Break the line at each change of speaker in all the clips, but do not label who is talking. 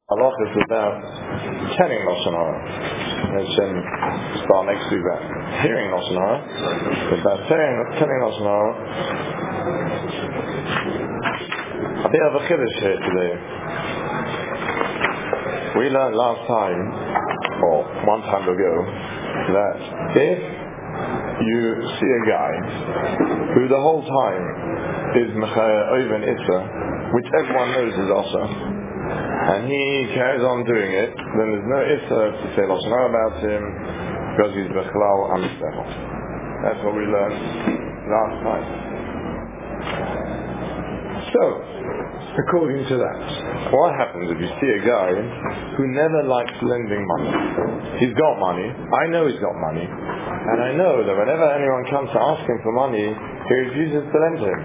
Halacha is about telling Lashon Hara. Let's start next week about hearing Lashon Hara. It's about telling Lashon Hara. I think I have a chiddush here today. We learned last time, or one time ago, that if you see a guy who the whole time is Mechaya Oven Itza, which everyone knows is also, and he carries on doing it, then there's no issa to say Lashon Hara about him because he's Bechlal Amisecho. That's what we learned last time. So, according to that, what happens if you see a guy who never likes lending money? He's got money, I know he's got money, and I know that whenever anyone comes to ask him for money, he refuses to lend him.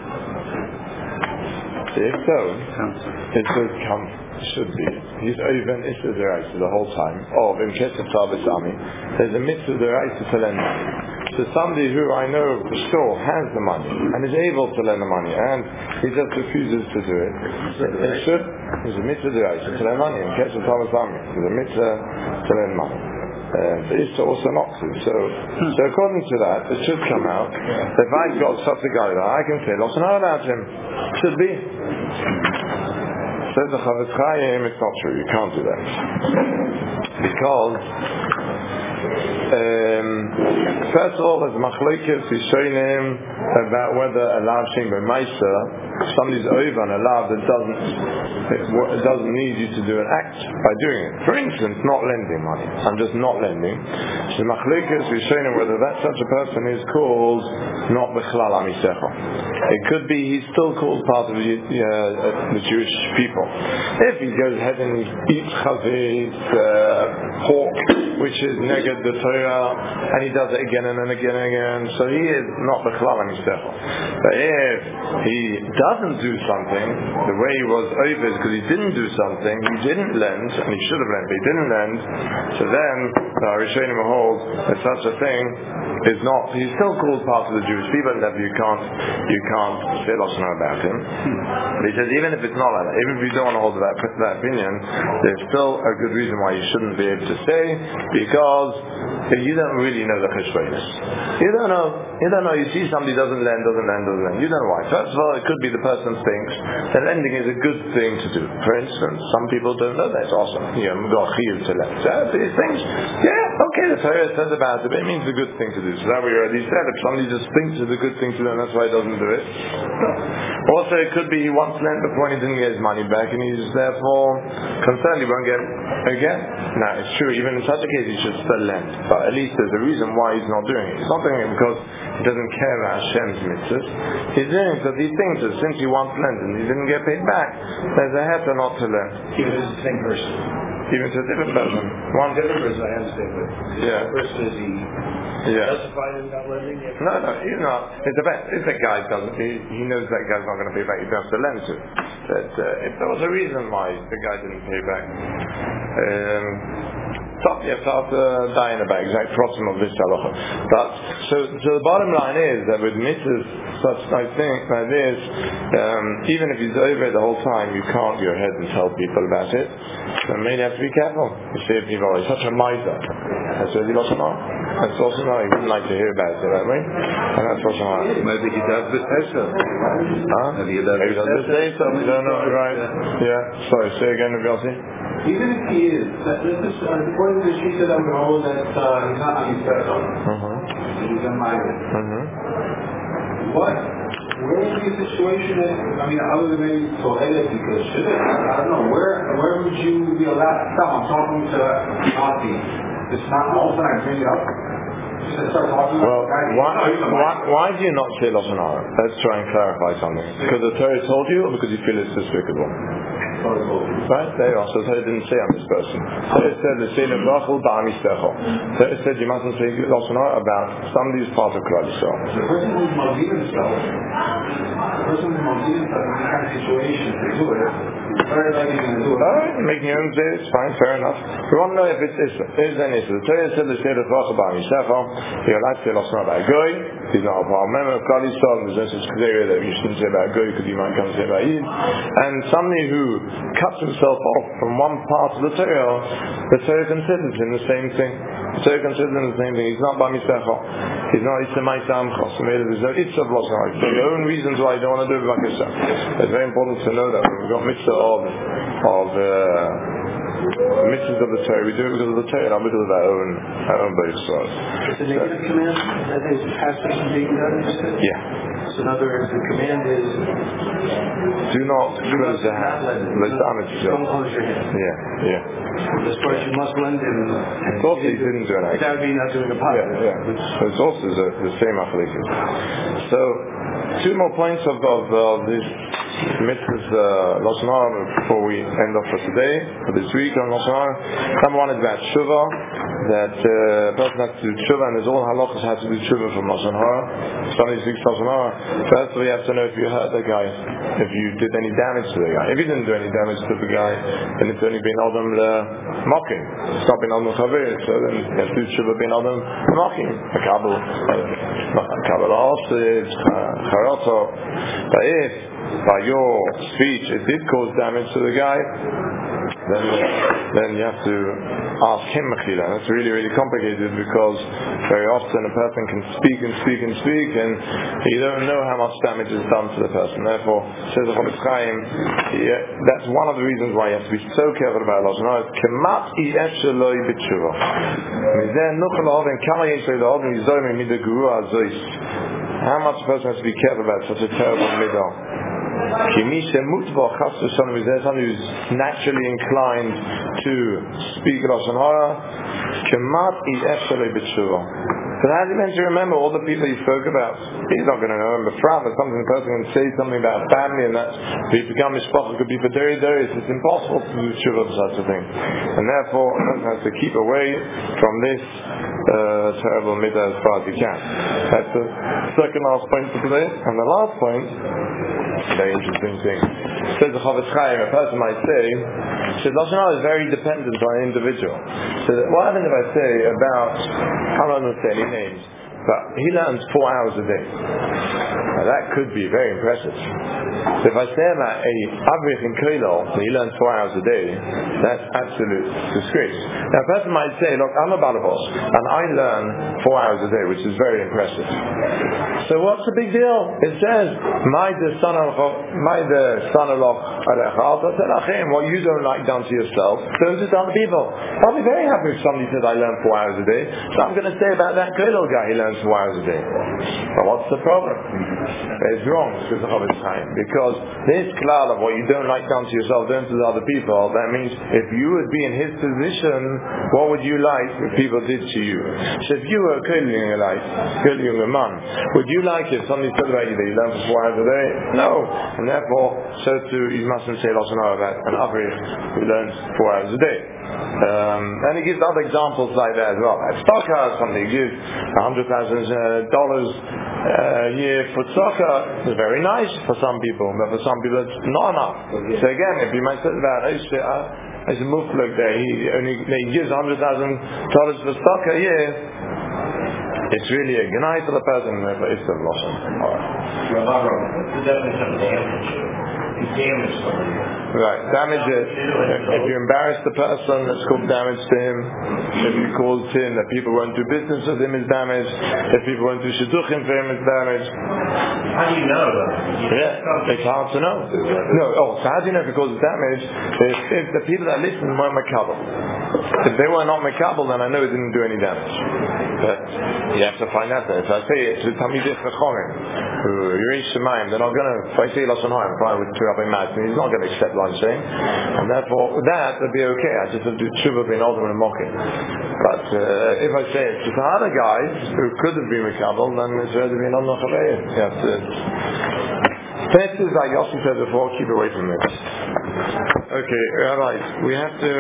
If so, it should be. He's even Issa Deraisa the whole time. In Kesef Tabis Ami, there's a mitzvah Deraisa to lend money. So somebody who I know for sure has the money and is able to lend the money and he just refuses to do it. There's a mitzvah Deraisa to lend money. In Kesef Tabis Ami, there's a mitzvah to lend money. The Issa also not to. So according to that, it should come out that if I've got such a guy that I can say Lashon Hara about him. Should be. Says the Chavetz Chaim, it's not true. You can't do that because first of all, there's machlokes Rishonim about whether a lav shem b'maisa, somebody's over on a lav that doesn't need you to do an act by doing it. For instance, not lending money. I'm just not lending. So machlokes Rishonim whether that such a person is called not bechlal amisecho. It could be he's still called part of the Jewish people. If he goes ahead and he eats chavetz, pork, which is neged the Torah, and he does it again and again and again, so he is not bechlal amisecho. But if he doesn't do something, the way he was over is because he didn't do something, he didn't lend, and he should have lent, but he didn't lend, so then the Rishonim hold that such a thing is not, he's still called part of the Jewish people, and therefore you can't say Lashon Hara about him. But he says even if it's not like that, even if you don't want to hold that opinion, there's still a good reason why you shouldn't be able to say, because you don't really know the cheshbonos. You don't know. You see somebody doesn't lend. You don't know why. First of all, it could be the person thinks that lending is a good thing to do. For instance, some people don't know that. It's awesome. We've got chiyuv to lend. So these things, okay, the Torah says about it, but it means it's a good thing to do. So that we already said. If somebody just thinks it's a good thing to do, and that's why he doesn't do it. Also, it could be he once lent before he didn't get his money back, and he's therefore concerned he won't get it again. Now, it's true. Even in such a case, he should still lend. But at least there's a reason why he's not doing it. He's not doing it because he doesn't care about Hashem's mitzvahs. He's doing it because he thinks that since he once lent and he didn't get paid back, there's a heter not to lend.
Even if it's the same person.
Even to a different person.
One different person, I understand, but the person is he justified in not lending?
No, he's not. It's the best. If the guy doesn't, he knows that guy's not going to pay back, he doesn't have to lend to. But if there was a reason why the guy didn't pay back, you have to die in about exact problem of this halacha. But so the bottom line is that with mitzvahs such I think like this, even if he's over it the whole time, you can't go ahead and tell people about it. So maybe you have to be careful. You see if people are such a miser. That's really Lashon Hara. That's Lashon Hara. He wouldn't like to hear about it that way. And that's Lashon Hara.
Maybe he does this Esher.
Maybe he does this Esher. We don't know, right? Yeah. Sorry, say again, Yossi.
Even if he is, according to the sheet that I'm going to hold, that he's not Amisecho. He's a migrant. Where would be a situation other than maybe Tohelet, because I don't know, where would you be allowed to stop? I'm talking to Nati. It's not all the time I bring it up.
Well, why do you not say Lashon Hara? Let's try and clarify something. Because the Torah told you, or because you feel it's despicable? Right? There you are. So the Torah didn't say on this person. So it said the Selim Rachel Ba'amistecho. So it said you mustn't say Lashon Hara about somebody who's part of Klal Yisrael.
The person who's Malvin himself, in this kind of situation, they do it.
Making your own zeh, it's fine, fair enough. We want to know if it's Issa. Is an Issa. The Torah said the state of Vacha Bar Yisrael, you're allowed to say Lashon Hara about Goy, he's not a problem. Remember, Kali Yisrael, there's no such area that you shouldn't say about Goy because you might come and say about Yid. And somebody who cuts himself off from one part of the Torah considers him the same thing. The Torah considers him the same thing. He's not Bar Misecha. He's not Issa Ma'isa Amcha. So there's no Issa of Lashon Hara. So your own reasons why you don't want to do it like Issa. It's very important to know that. We've got mitzvah of mitzvahs of the Torah. We do it because of the Torah, not because of our own belief.
It's a negative command that is passing and being done.
Yeah.
So in other words, the command is
do not close the hand.
Don't close your hand.
Yeah.
As far as you must lend him.
It's also he didn't do an act.
That would be not doing a pot.
So it's also the same achalikas. So two more points of this mitzvahs Lashon Hara before we end off for today, for this week on Lashon Hara. Number one is about tshuva, that a person has to do tshuva, and there's all halachas how to do tshuva from Lashon Hara. Somebody speaks Lashon Hara. First we have to know if you hurt the guy, if you did any damage to the guy. If you didn't do any damage to the guy, then it's only been adam mocking. It's not been adam chavir, so then you have to do tshuva been adam mocking. Makabel asif, charoto. But if by your speech it did cause damage to the guy, then you have to ask him mechila. That's really, really complicated because very often a person can speak and you don't know how much damage is done to the person. Therefore, says the Chofetz Chaim, that's one of the reasons why you have to be so careful about Lashon Hara. Kemat iyeh sheloi b'tshuva. How much a person has to be careful about such a terrible midah. Somebody who's naturally inclined to speak Lashon Hara, kemat iyeh sheloi b'tshuva. So how do you meant to remember all the people you spoke about? He's not going to remember from. But something the person can say something about family, and that's if you become mishpach, it could be for deri. It's impossible to do tshuva for such a thing, and therefore a person has to keep away from this terrible midah as far as you can. That's the second last point for today, and the last point, very interesting thing. Says the Chofetz Chaim, a person might say, Lashon Hara is very dependent on an individual. So what happens if I say about, I'm not going to say any names, but he learns 4 hours a day. Now that could be very impressive. So if I say about a Avrich in Koilol, he learns 4 hours a day, that's absolute disgrace. Now a person might say, look, I'm a balabos, and I learn 4 hours a day, which is very impressive. So what's the big deal? It says, what you don't like done to yourself, don't do to other people. I'll be very happy if somebody says I learn 4 hours a day, so I'm going to say about that Koilol guy, he learns 4 hours a day. But what's the problem? It's wrong, says the Chofetz Chaim, because this klal of what you don't like done to yourself, don't do to other people, that means if you would be in his position, what would you like if people did to you? So if you were a Koilol man, would you like if somebody said about you that you learn for 4 hours a day? No. And therefore, so too, you mustn't say Lashon Hara about an Avrich who learns 4 hours a day. And he gives other examples like that as well. At tzedakah, somebody gives $100,000 a year for tzedakah. It's very nice for some people, but for some people it's not enough. So again, if you might say that, as a muflik there, he gives $100,000 for tzedakah a year, it's really a gnai for the person, but it's a Lashon Hara.
What's the definition of damage? Damage somebody.
Right, damage it. If you embarrass the person, it's called damage to him. If you cause him that people won't do business with him, it's damage. If people won't do shidduchim for him, it's damage.
How do you know that?
It's hard to know. So how do you know if it causes damage? If the people that listen weren't makabel. If they were not makabel, then I know it didn't do any damage. But you have to find out that. If I say it to Talmidei Chachamim, who Yirei Shemayim, they're not going to, if I say Lashon Hara, I'm fine with Rabbi Matt, he's not going to accept what I'm saying. And therefore, that would be okay. I just have to do tshuva bin Odom and mocking. But if I say it to the other guys who could have been makabel, then it's already been on the Chavei. You have to. First is like Yossi said before, keep away from it. Okay, Rabbi, we have to...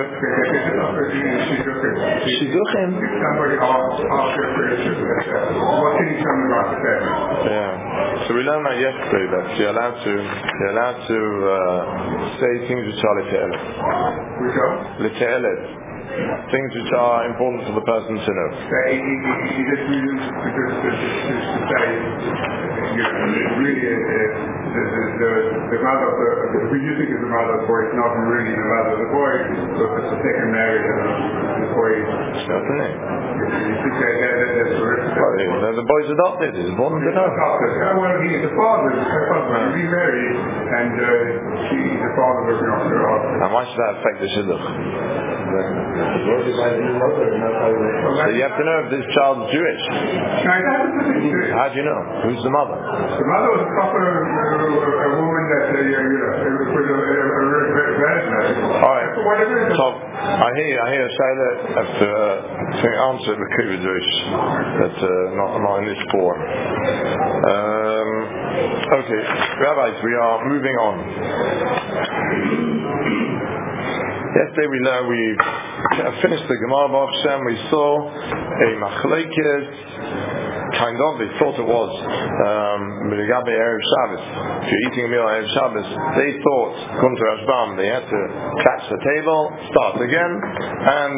Shidduchim.
Somebody asked after what can you tell me about the family?
Yeah. So we learned that yesterday that you're allowed to say things which are l'te'elet.
Which are?
L'te'elet. Things which are important for the person to know.
He just used to say, really, the mother of who you think is the mother of the boy is not really the mother of the boy, so it's the second marriage of the boy.
Certainly.
You think that's
well, the boy's adopted. It's important to know.
Well, he is the father. Her husband remarried, and the father was not her husband.
And why should that affect the shidduch? So you have to know if this child's Jewish. How do you know? Who's the mother?
The mother was a woman that was a
alright. So I hear Shaila have to answer the Kivudrish. That's not in this form. Okay, rabbis, we are moving on. Yesterday we finished the Gemara Baruch Hashem. We saw a machlekes, kind of, they thought it was Miligabe Erev Shabbos. If you're eating a meal Erev Shabbos, they thought, according to Rashbam, they had to catch the table, start again, and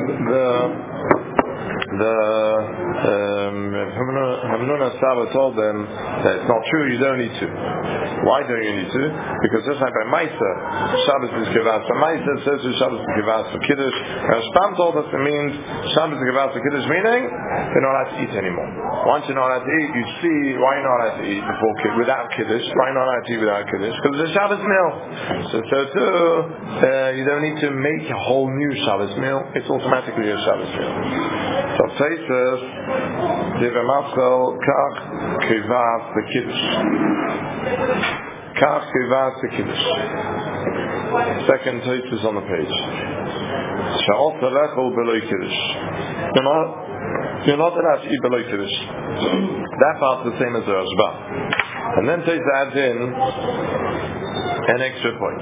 Hamnuna Saba told them that it's not true, you don't need to. Why don't you need to? Because just like by Maisa, Shabbos is Kivas for Maisa, says Shabbos is Kivas for Kiddush. And Rashbam told us it means Shabbos is Kivas for Kiddush, meaning you're not allowed to eat anymore. Once you're not allowed to eat, you see why you're not allowed to eat without Kiddush. Why you're not allowed to eat without Kiddush? Because it's a Shabbos meal. So too, you don't need to make a whole new Shabbos meal. It's automatically a Shabbos meal. So Taisus, Devamachel, Kach, Kivas, the Kiddush. Kach, Kivas, the Kiddush. Second Taisus on the page. Sha'ot Telechol Beloi Kiddush. You're not allowed to eat Beloi Kiddush. That part's the same as the Rashba. And then Taisus adds in an extra point.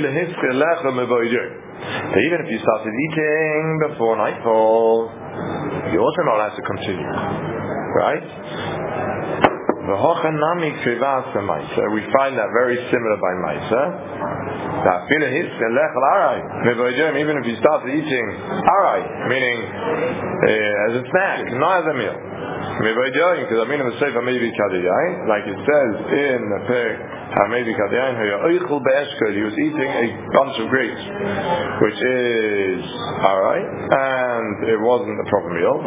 That even if you started eating before nightfall, you're also not allowed to continue. Right? We find that very similar by Maisa. Even if you started eating arai, meaning as a snack, not as a meal. Because I mean in the Sefer maybe Kadiyain, like it says in the Pek, maybe Kadiyain, he was eating a bunch of grapes, which is arai, and it wasn't a proper meal.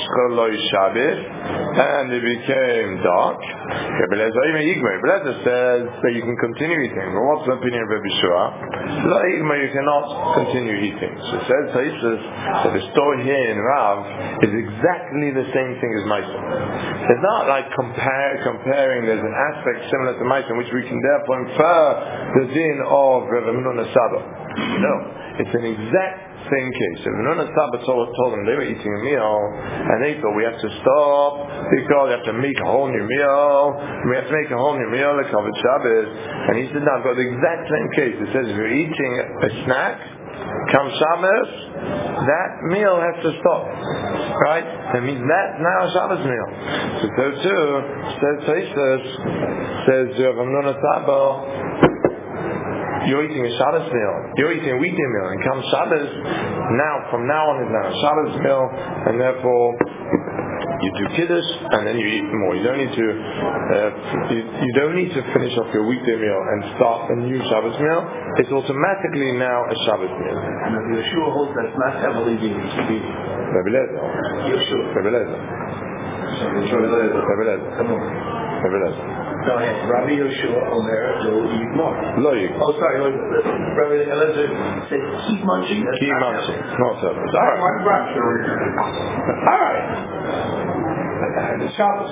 And it became dark. Belezer says that you can continue eating. But what's the opinion of Rabbi Shua? You cannot continue eating. So it says that the story here in Rav is exactly the same thing as Maisa. It's not like comparing. There's an aspect similar to Maisa in which we can therefore infer the din of Rav Hamnuna Saba. No, it's an exact same case. If Hamnuna Saba told them they were eating a meal and they thought we have to stop because we have to make a whole new meal, like Kavod Shabbos, and he said, no, I've got the exact same case. It says if you're eating a snack, come Shabbos, that meal has to stop. Right? That means that's now a Shabbos meal. So too, says Taisus, says Hamnuna Saba, you're eating a Shabbos meal, you're eating a weekday meal, and come Shabbos, from now on is now a Shabbos meal, and therefore you do Kiddush, and then you eat more. You don't need to finish off your weekday meal and start a new Shabbos meal. It's automatically now a Shabbos meal.
And if Yeshua holds that's not heavily being eaten.
Rabbi Lezer.
Go ahead. Rabbi Yeshua Omer will eat more. Oh, sorry. Rabbi Eliezer said keep munching.
Keep munching. Not so. All right.
the Shabbos.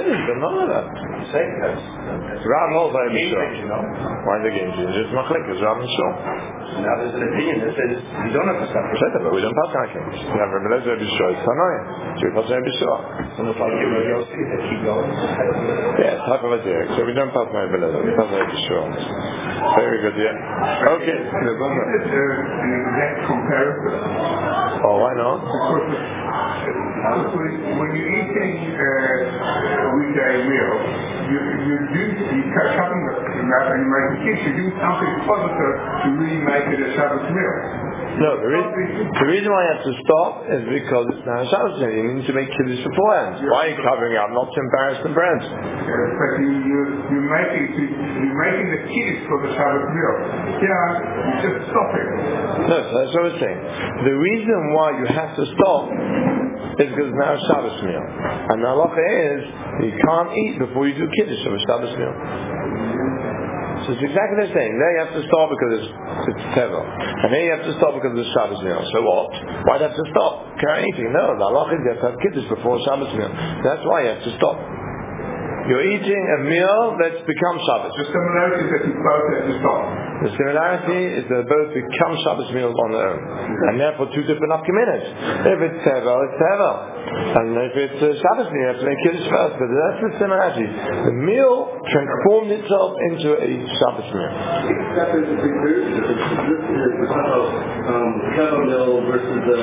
Rav holds by Bishul. Why is it game changer? It's machlekes, Rav and Shul.
Now there's an opinion that says you don't have to stop.
But we don't pass on things. We have Rabbi Lezer Bishul. It's Tanoim. So we pass on Bishul.
So it's like you keep going.
Yeah, it's type of a direct. So we don't pass on Rabbi Lezer. We pass on Bishul. Very good, yeah. Okay.
That comparison.
Oh, why not?
Because when you're eating a weekday meal, you cut something that you make a kish, you do something positive to really make it a Shabbos meal.
No, the reason why you have to stop is because it's now a Shabbos meal. You need to make kiddush beforehand. Why are you covering up? Not to embarrass the friends.
But you're making the kiddush for the Shabbos meal. Yeah, you just stop it.
No, so that's what I was saying. The reason why you have to stop is because it's now a Shabbos meal. And the halacha is you can't eat before you do kiddush of a Shabbos meal. So it's exactly the same. There you have to stop because it's tevel. And here you have to stop because it's Shabbos meal. So what? Why do you have to stop? Can't eat anything. No, the halacha is you have to have kiddush before Shabbos meal. That's why you have to stop. You're eating a meal that's become Shabbos.
The similarity is that you both have to stop.
The similarity is that both become Shabbos meals on their own. And therefore two different nafkaminas. If it's tevel, it's tevel. And if it's Shabbos meal, you have to make kiddush first. But that's the similarity. The meal transformed itself into a Shabbos meal.
That is a big difference. This is tevel meal versus the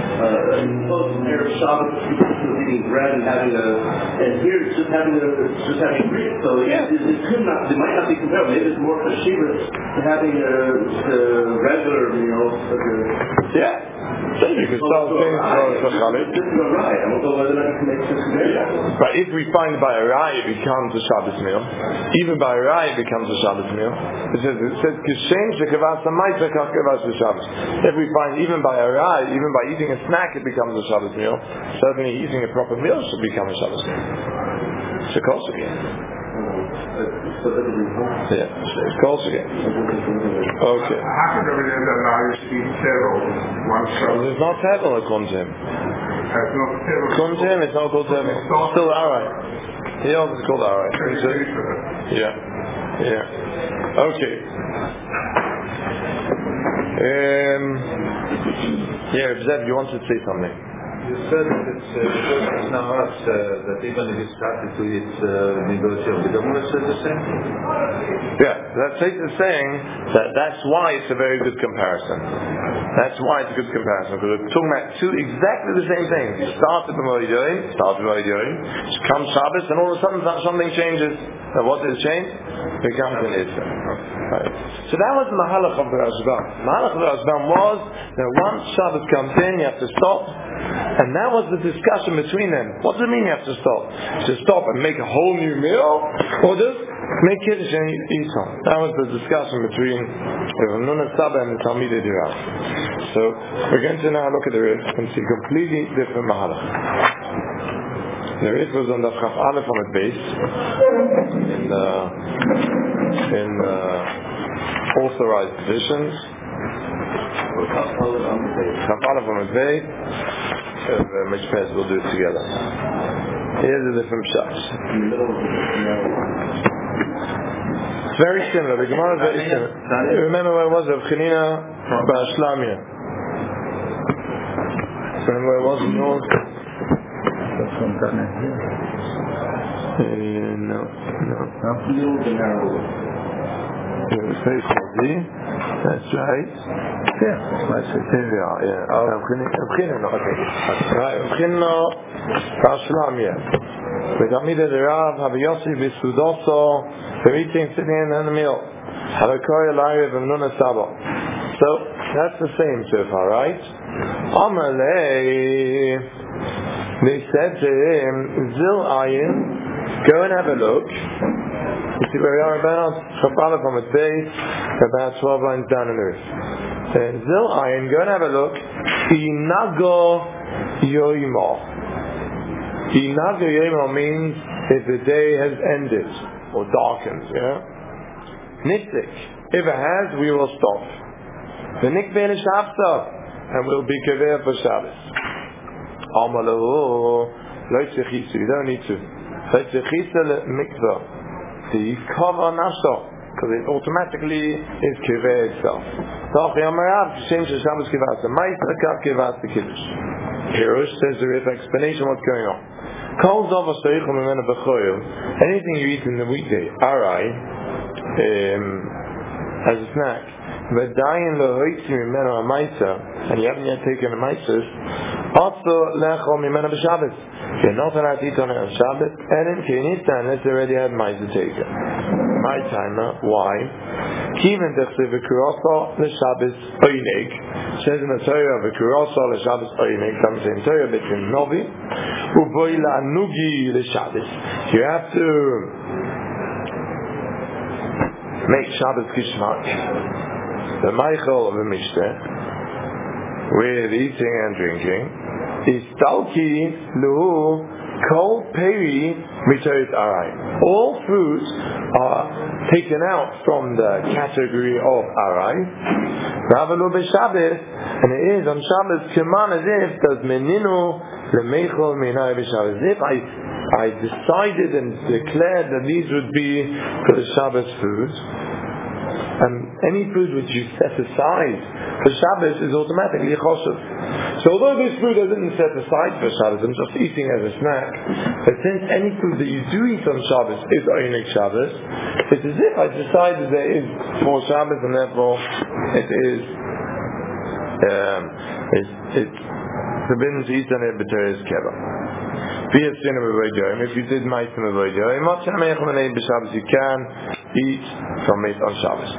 Shabbos eating bread and having and here it's just having bread. So it could not, it might not be comparable. Maybe it's more chashivas to having the regular meal.
Yeah. So you could start things for Chalid. But if we find by a rai it becomes a Shabbos meal, even by a rai it becomes a Shabbos meal. It says Kishem shekavas ha'maytzah kach kavas Shabbos. If we find even by a rai, even by eating a snack it becomes a Shabbos meal, certainly eating a proper meal should become a Shabbos meal. It's a course again. Yeah, it's course again. Okay.
How could Rabbi Lezer allow you to eat tevel once Shabbos?
It's not tevel according to him.
It's not tevel.
According to him, it's not called tevel. It's still alright. He also is called alright. Yeah. Okay. Zev, you wanted to say something?
You said that it's now us that even if it's started to eat negotiable, the Gemara says the same.
Yeah, that Tate is saying that's why it's a very good comparison. That's why it's a good comparison because we're talking about two exactly the same things. You start with Moedoin, comes Shabbos, and all of a sudden something changes. And what does it change? It becomes an Issa. Right. So that was the Mahalach of the Rashbam. The Mahalach of the Rashbam was that once Shabbos comes in, you have to stop. And that was the discussion between them. What does it mean you have to stop? To stop and make a whole new meal? Or just make Kiddush and eat some? That was the discussion between Nun Saba and the Talmidei Dirav. So we're going to now look at the Rif and see completely different Mahalach. The Rif was on the Chaf Aleph on the base in authorized positions. Chaf Aleph on the base. Mishpes will do it together. Here's the different shots. It's very similar. The Gemara is very similar. You remember where it was? Rav Chanina Bar Shlamya. Remember where it was in yours? No. That's right. Yeah, that's it. Here we are. Yeah. Rav Chanina. Right. Rav Chanina Bar Shlamya. With Talmidei Dirav, Rabbi Yossi B'Sudoso, they're eating, sitting in the meal. Halakoy Elari V'Nuna Saba. So that's the same so far, right? Amalei, they said to him, Zil Ayin, go and have a look. You see where we are about? Chapala from its base, about 12 lines down in the earth. Zil Ayin, go and have a look. Inago Yoimo. Inago Yoimo means if the day has ended or darkened, yeah? Nitzik. If it has, we will stop. The Nikbeh Shabta, and we'll be Kaveh for Shabbos. Amalahu, You don't need to. The cover nafsho, because it automatically is kiveh itself. Hirush says there is an explanation what's going on. Anything you eat in the weekday, arai, as a snack, and you haven't yet taken a maisus, you're not allowed to eat on it on Shabbat, and in Kenista unless they already had maize taken. My timer, why? Kiven dechse v'kurasa l'Shabbos oinig, says in the Torah v'kurasa l'Shabbos oinig, comes in Torah between Novi, u'boi la'anugi l'Shabbos. You have to make Shabbos kishmak. The Michael of the Mishnah, with eating and drinking, is talki luhu kol peri mitoit arai. All foods are taken out from the category of arai. Ravalu b'Shabbos, and it is on Shabbos keman as if does meninu lemeichol minai b'Shabbos. As if I decided and declared that these would be for the Shabbos foods. And any food which you set aside for Shabbos is automatically choshev. So although this food isn't set aside for Shabbos, I'm just eating as a snack, but since any food that you do eat on Shabbos is Oinik Shabbos, it's as if I decided there is for Shabbos, and therefore it is it's forbidden to eat on it b'teres keva. If you did meisim avodah, you can eat from it on Shabbos.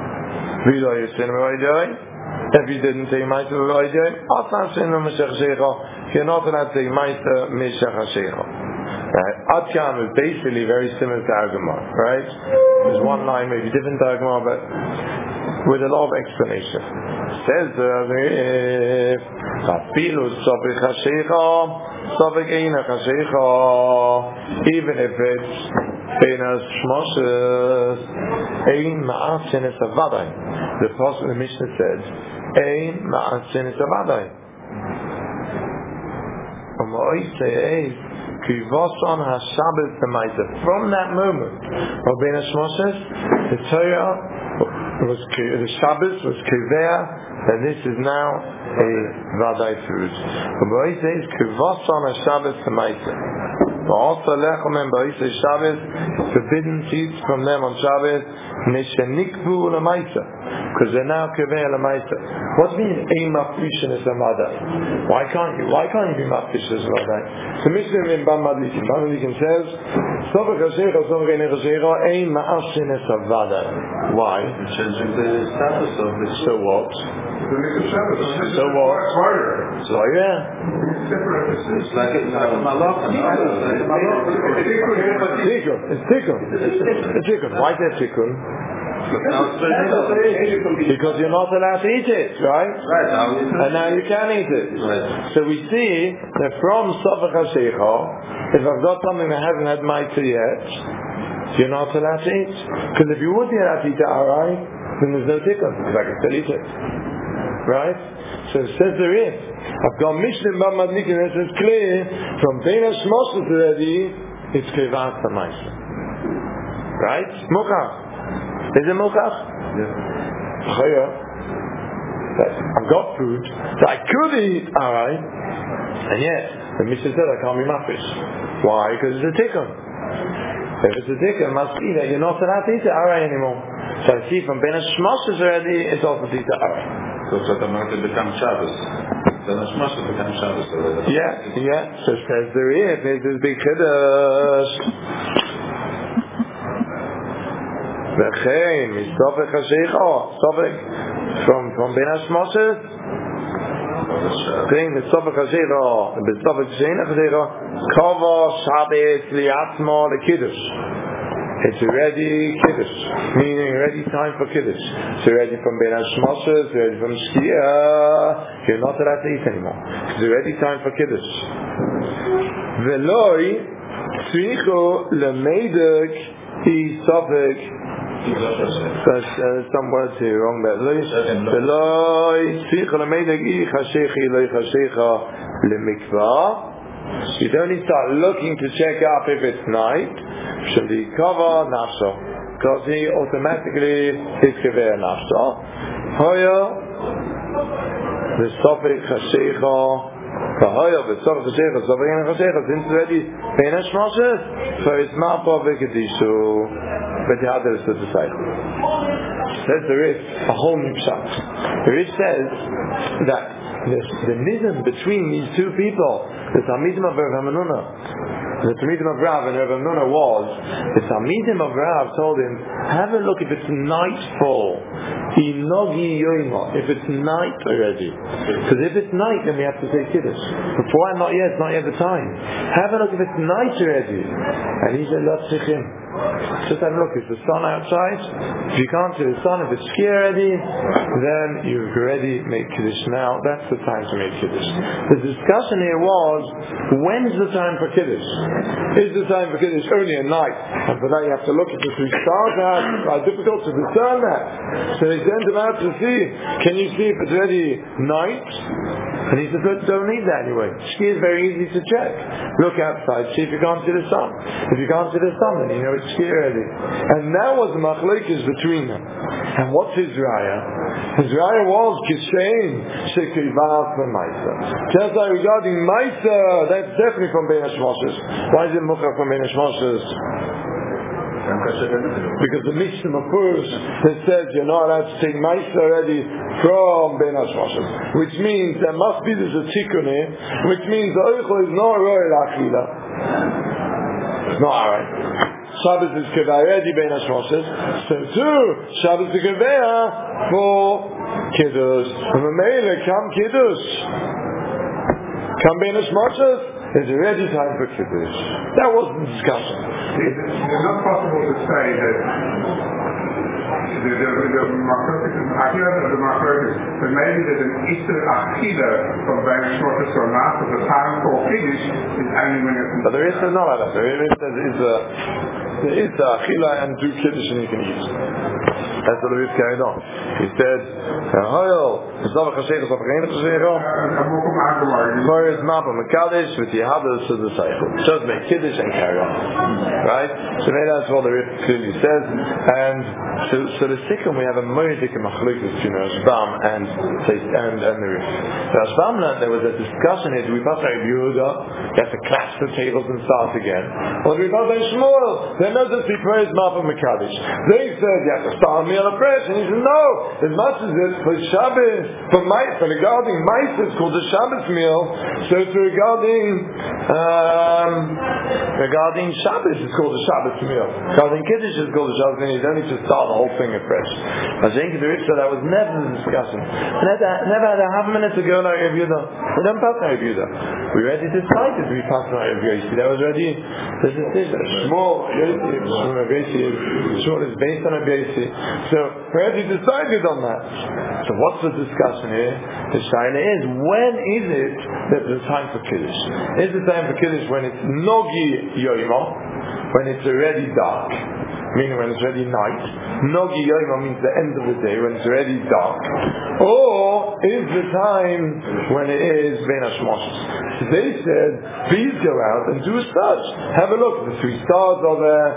If you didn't take meisim avodah, you're not allowed to take meisim mishach hashecha. Adkan is basically very similar to Agama, right? There's one line, maybe different to Agama, but with a lot of explanation. Says even if it's Benas Shmoshes, Ein Ma'at Shenes Avadai. The Prophet the Mishnah says, Ein Ma'at Shenes Avadai. From that moment of Benas Shmoshes, the Torah the Shabbos was kiveh, and this is now a vadai food. But says kivas on a Shabbos to ma'isa. Also lechem and ba'isa Shabbos forbidden to eat from them on Shabbos nishenikvu l'ma'isa, because they're now kiveh l'ma'isa. What means ein mafrishin is a madai? Why can't you be mafrish as a madai? So Mishnah in Bam Madlikin says sovek hashecha sovek ein hashecha ein ma'ashin is a vadai. Why?
Changing the status of the
so what? So what? So yeah.
It's like malach.
It's tikkun. Why is that tikkun? Because you're not allowed to eat it, right? And now you can eat it. So we see that from Sofach HaShecha, if I've got something that hasn't had maitah yet, you're not allowed to eat. Because if you would be allowed to eat the arai, then there's no tikkun, because I can still eat it. Right? So it says there is. I've got Mishnah in Bam Madlikin, and it's clear, from Beina Shmoshes already, it's Kevat Samaisa. Right? Mukach. Is it Mukach? Yeah. I've got food that I could eat arai, and yet, the Mishnah said I can't be mafish. Why? Because it's a tikkun. If it's a tikkun, it must be that you're not allowed to eat the arai anymore. So I see from Beina Shmoshes already, it's also to eat the arai.
So it's automatically become Shabbos. Then a Shmoshes becomes Shabbos already.
Yeah. So says there is this big chiddush. V'chein misofek hashecha, sofek from Beina Shmoshes. V'chein misofek hashecha, misofek hashecha, kava Shabbos liatzma lekiddush. It's already Kiddush, meaning already time for Kiddush. It's already from Beina Shmoshes, it's already from Shkia. You're not allowed to eat anymore. It's already time for Kiddush. Veloi tzrichu lemeidek hi sofek. Some words here wrong there. Veloi tzrichu lemeidek hi chashechi loi chashecha lemikvah. You don't need to start looking to check up if it's night. Shali kava nafso, because he automatically is kever nafso. Hoya the sofik chashecha. Hoya the sofik chashecha. Sofik chashecha. Since already Beinash Moshe, so it's ma'pa v'kedishu. But the other is to decide. Says the Rif a whole new pshat. The Rif says that the nidum between these two people, the Talmidim of Rav Hanuna, the Talmidim of Rav and Rav Hanuna was, the Talmidim of Rav told him, have a look if it's nightfall, inogi yoima, if it's night already. Because if it's night, then we have to say Kiddush. Before, not yet the time. Have a look if it's night already. And he said, let's take him. Just have a look, is the sun outside? If you can't see the sun, if it's sky already, then you've already made Kiddush. Now, that's the time to make Kiddush. The discussion here was, when's the time for Kiddush? Is the time for Kiddush only at night? And for that you have to look at the three stars out. It's difficult to discern that. So they sent him out to see, can you see if it's already night? And he said, look, don't need that anyway. Ski is very easy to check. Look outside, see if you can't see the sun. If you can't see the sun, then you know it's ski already. And that was the machlokes between them. And what's his raya? His raya was Kishain Shekivav for Maisa. Just like regarding Maisa, that's definitely from Beinash Moshe. Why is it Mukha from Beinash Moshe? Because the Mishnah Mafurs that says you're not allowed to take Maisa already from Beinash Moshe, which means there must be this a tikkun here, which means the Oichel is not Roy L'Achila. It's not alright. Shabbos is Keveh already Beinash Moshe, so too Shabbos is Keveh for Kiddush. From a Meile come Kiddush, come Beinash Moshe. There's already time for Kiddush. That wasn't the discussion.
It's not possible to say that the machlokes, but maybe that an Easter Achila from Beinash Moshe or not of the time for Kiddush is only when it's...
But there is not like that. There is Achila and do Kiddush and you can eat. That's what the Rif carried on. He said, Hoyel, Sofik Chashecha, Sofik Chashecha, Koyer is Mapa Mekadesh, with Yehadas to the Seichel. Just make Kiddush and carry on. Right? So maybe that's what the Rif clearly says. And so the Sikkim, we have a Moedik Machlokes between Rashbam and the Rif. The Rashbam learned there was a discussion here, do we pass Rabbi Yehuda, you have to clasp the tables and start again, or do we pass Rabbi Shmuel, then no, just be praised Mapa Mekadesh. They said you have to start meal afresh, and he said no, as much as it's for Shabbos, for regarding mice it's called the Shabbos meal, so it's regarding Shabbos it's called the Shabbos meal, regarding Kiddush it's called the Shabbos meal. You don't need to start the whole thing afresh. I think the Rif said that was never the discussion. Never had a half a minute to go like Rabbi Yehuda. We don't pass like Rabbi Yehuda. We already decided we passed like Rabbi Yehuda. That was already the decision. Shmuel is based on Rabbi Yehuda. So we already decided on that. So what's the discussion here? The shaila is, when is it that there's time for Kiddush? Is the time for Kiddush when it's Nogi Yoima, when it's already dark, meaning when it's already night? Nogi Yoima means the end of the day, when it's already dark. Or is the time when it is Beinash Moshe? So they said, please go out and do a search. Have a look. The three stars are there.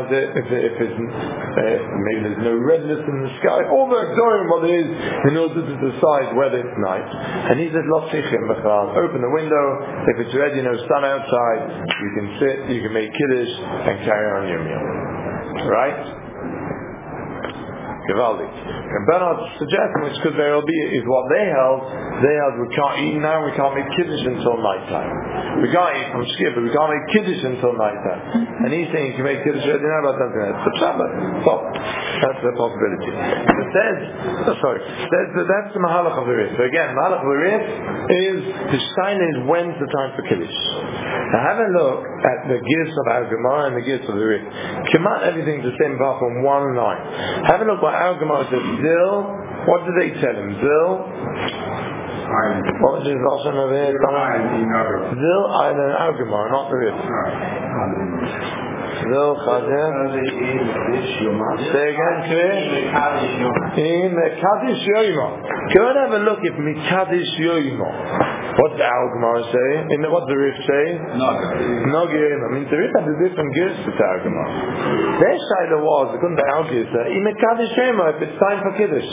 Maybe there's no redness in the sky. All the Akdorim, what it is, in order to decide whether it's night. And he said, open the window. If it's already no sun outside, you can sit, you can make Kiddush, and carry on your meal. Right? Givaldi. And Bernard suggesting, which could very well be, is what they held we can't eat now, we can't make Kiddush until nighttime. We can't eat from Shkia, but we can't make Kiddush until nighttime. And he's saying you can make Kiddush right now, but that's the Shabbat. So, that's the possibility. It says that that's the Mahalach of the Rif. So again, Mahalach of the Rif is, the shine is when's the time for Kiddush. Now have a look at the gifts of our Gemara and the gifts of the Rif. Command everything's the same apart from one line. Have a look what our Gemara says. Zil, what did they tell him? Zil? What was his Lashon over here? Zil, I know our Gemara, not the Rif. Say again, clear? In Kaddish Yoima. Go and have a look at Mikadish Yoima. What's the Al-Gemara say? What's the Rif say? Nogi Yoima. I mean, the Rif had a different gears to the Al-Gemara. Their Shaila was, according to Al-Gemara, in Mikadish Yoima, if it's time for Kiddush.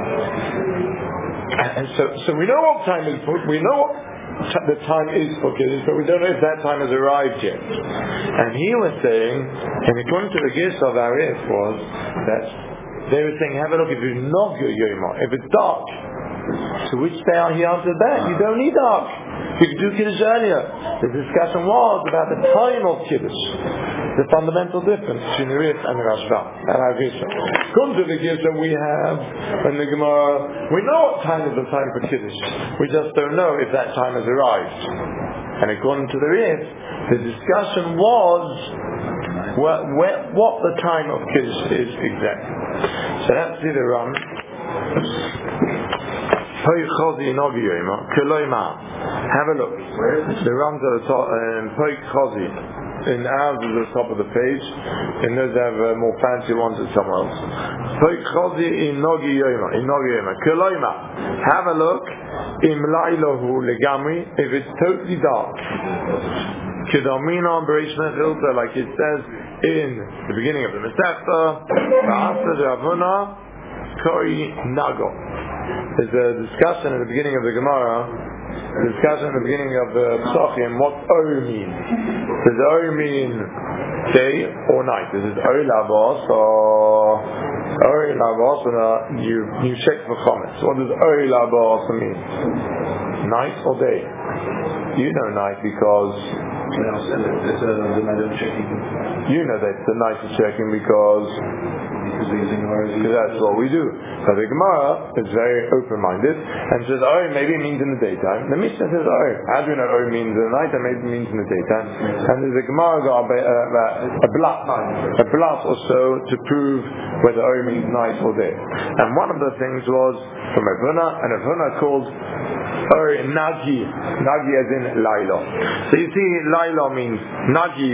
And so we know what time is, we know what the time is for Kiddush, but we don't know if that time has arrived yet. And he was saying, and according to the gist of our Rif was, that they were saying, have a look, if it's not your Yoma, if it's dark, to which day he answered that, you don't need dark. You can do Kiddush earlier. The discussion was about the time of Kiddush, the fundamental difference between the Rif and the Rashba and our Gisha. Come to the Gisha we have in the Gemara, we know what time is the time for Kiddush, we just don't know if that time has arrived. And according to the Rif, the discussion was what the time of Kiddush is exactly. So that's the run. Have a look. The runs at the top, Poik Chazi. In ours is at the top of the page. In those have more fancy ones at somewhere else. Poik Chazi in Nogi Yoima. Have a look. Im Lailahu Legamri. If it's totally dark. Kedamina Bereish Mechilta, like it says in the beginning of the Masechta. Ba'asa Ravuna Koi Nago. There's a discussion at the beginning of the Gemara, a discussion at the beginning of the Psachim, what O means. Does O mean day or night? Is it O Labos or O Labos, and you check for comments. What does O Labos mean? Night or day? You know night because you know that the night is checking because that's what we do. So the Gemara is very open-minded and says, oh, maybe it means in the daytime. The Mishnah says, oh, how do we know oh means in the night and maybe it means in the daytime? And there's a Gemara got a blot or so to prove whether oh means night or day. And one of the things was from Avuna, and Avuna called Nagi as in Laila. So you see, Laila means Nagi,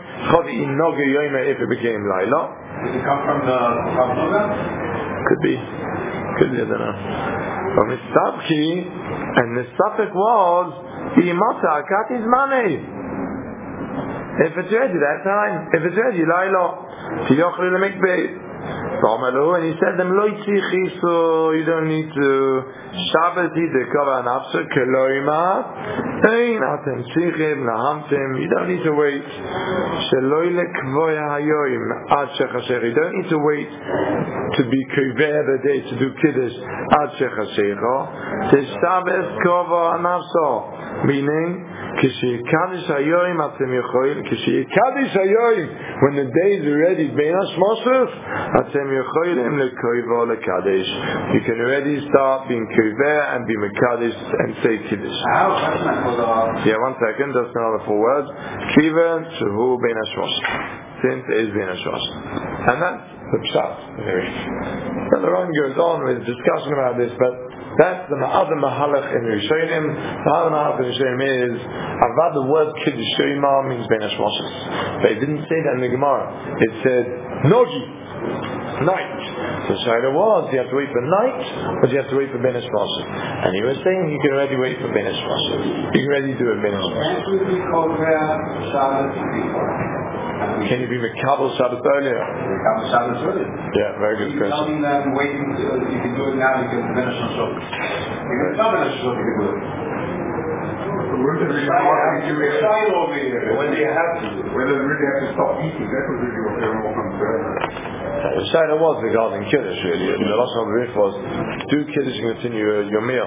if it became Laila.
Does it come from the Chavnuga?
Could be, I don't know. From Mistabki, and the suffix was Imata Katis Mane. If it's ready that time, if it's ready, Laila, Tiyochli Lemikbeit. And he said them so you don't need to Shabbati the Kava Nafsa Keloima Ein Atem Tzichim Nahamtim. You don't need to wait Sheloi Lekvoya Hayoim Ad Shechasher. You don't need to wait to be Kiver the day to do Kiddush Ad Shechasher. The Shabbos Kava Nafsa, meaning Kishiyikadish Hayoim Atem Yechoil Kishiyikadish Hayoim, when the day is already Beinash Mosef Atem Yechoilim Lekoiva Lekadesh. You can already start being Kiver and be Mekadesh and say Kiddush. Yeah, 1 second, just another 4 words. Kiver Shehu Beinash Mosef. Since it is Beinash Mosef. And that's the Pshat. So the Ron goes on with discussion about this, but that's the other Mahalach in Rishonim. The other Mahalach in Rishonim is Avad, the word Kiddush Shoima means Beinash Moshes. But it didn't say that in the Gemara. It said Nogi, night. So Shaila was, you have to wait for night, or do you have to wait for Beinash Moshes? And he was saying you can already wait for Beinash Moshes. You can already do it Beinash Moshes. Can you be Mekabel Shabbos earlier?
Mekabel Shabbos earlier.
Yeah, very good question.
You don't mean waiting until you can do it now, you can finish on Shabbos. Even if not finish on Shabbos, you can do it.
When do you have to?
When do you have to?
Whether you really have to stop eating, that was really what they were more concerned.
The Shaila was regarding Kiddush really. The last one of the Rif was do Kiddush and continue your meal.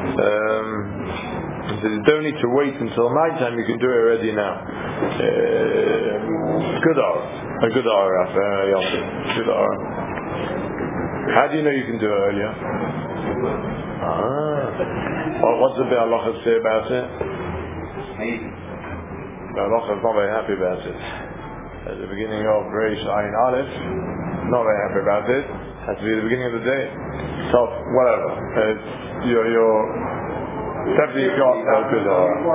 You don't need to wait until night time, you can do it already now. Good hour. A good hour after Yosef. Good hour. How do you know you can do it earlier? Well, what's the Be'alacha say about it? Be'alacha is not very happy about it. At the beginning of Reish Ayin Aleph, not very happy about it. Has to be the beginning of the day. So, whatever. Definitely you got good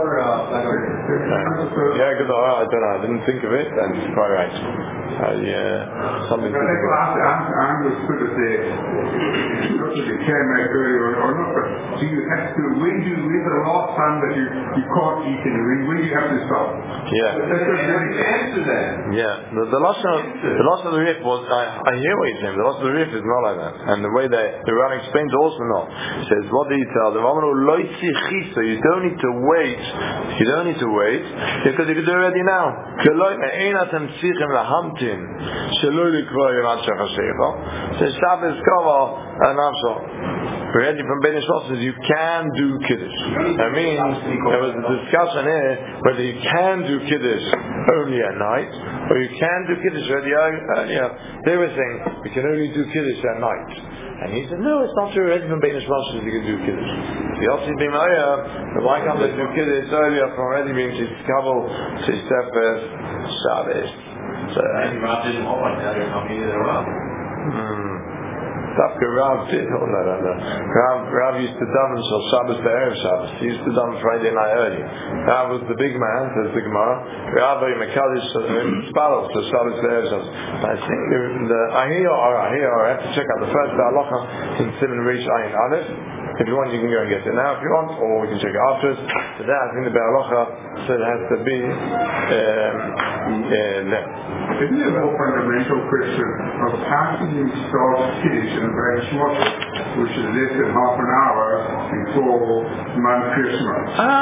yeah, good I don't know, I didn't think of it, and it's quite right. Something to think about.
I understood that not that you can make earlier or not, but do you have to, when the last time that you can't eat anything, when you have to stop?
Yeah. Yeah. The loss of the Rif was, I hear what you're saying, the loss of the Rif is not like that. And the way the Ran explains also not. He says, what did he tell them? You don't need to wait. You don't need to wait because you can do it already now. So Shabbos Kava and Nafsho. Already from Bnei Shloshis, you can do Kiddush. That means there was a discussion here whether you can do Kiddush only at night or you can do Kiddush already earlier. They were saying we can only do Kiddush at night. And he said, no, it's not true. Already from Bnei Shloshis you can do Kiddush. The Yossi B'Maya, why can't they do Kiddush earlier from already being Tzkavel to Sefer Shabbos? So,
Rav didn't hold like that, or how many there were.
Rav did hold that on there. Rav used to daven until Shabbos to Erev Shabbos. He used to daven Friday night early. Rav was the big man, says the Gemara. Rav Mekadosh Sparrow, so Shabbos to Erev Shabbos. I think I have to check out the first halacha in Siman Reish Ayin Aleph. If you want, you can go and get it now if you want, or we can check it afterwards. So that, I think the Be'alacha said it has to be there.
Isn't it a whole fundamental question of how can you start Kiddush in a very short, which is less than half an hour before Man Christmas?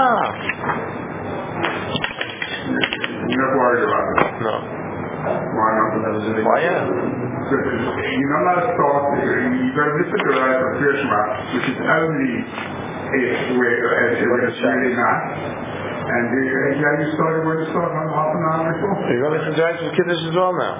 You're not worried about it?
No.
Why not?
Why, yeah.
You're not allowed to start, you've got to listen to the right of Christmas, which is only when it's really nice. And you started when you start half an hour before.
You're going to listen to Jackson Kiddush as well now.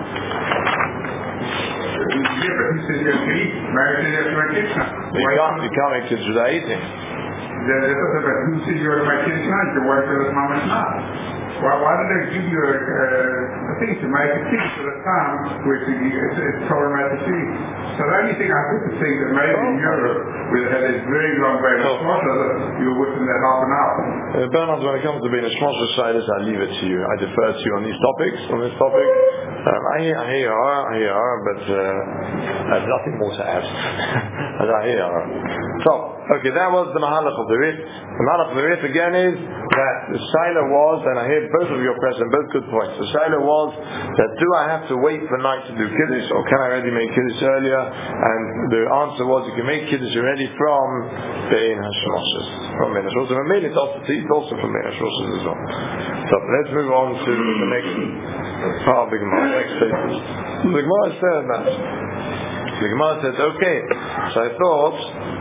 Yeah, but he said you have to eat. Marriage is after my kids now.
You can't make kids without eating.
Who said you have to make kids now? Your wife says mama's not. Why did they give you a thing to make a kids at a time which it's problematic to eat? So the only thing I could think that maybe in Europe, where they had this very long way of you were within that half an hour.
Bernard, when it comes to being a Shmosher Shailis, I leave it to you. I defer to you on these topics, on this topic. I hear you are, but I have nothing more to add. But I hear you are. So, okay, that was the Mahalach of the Rif. The Mahalach of the Rif again is that the Shaila was, and I hear both of your questions, both good points. The Shaila was that do I have to wait for night to do Kiddush, or can I already make Kiddush earlier? And the answer was you can make Kiddush already from Bein HaShmoshes. From Bein HaShmoshes. And maybe it's also from Bein HaShmoshes as well. So let's move on to the next part of the Gemara, next statement. The Gemara said that. The Gemara said, okay, so I thought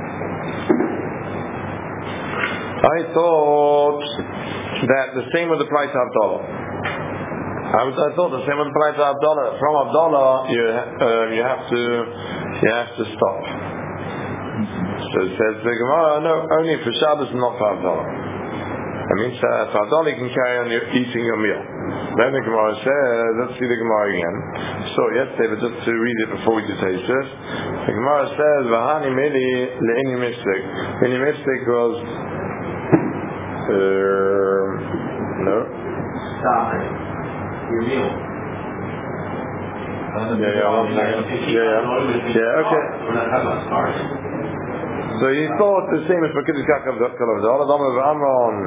that the same with the price of Abdullah. I thought the same with the price of Abdullah. From Abdullah, you have to stop. So it says the Gemara, no, only for Shabbos and not for Abdullah. That means for Abdullah you can carry on eating your meal. Then the Gemara says, let's see the Gemara again. So yesterday, but just to read it before we do taste this, the Gemara says, Vahani Meli Le'ini Mishtik. Le'ini Mishtik was no.
Stop it. Your meal.
Yeah, okay. So he thought the same as for Kiddush Kakav Kalav Amron.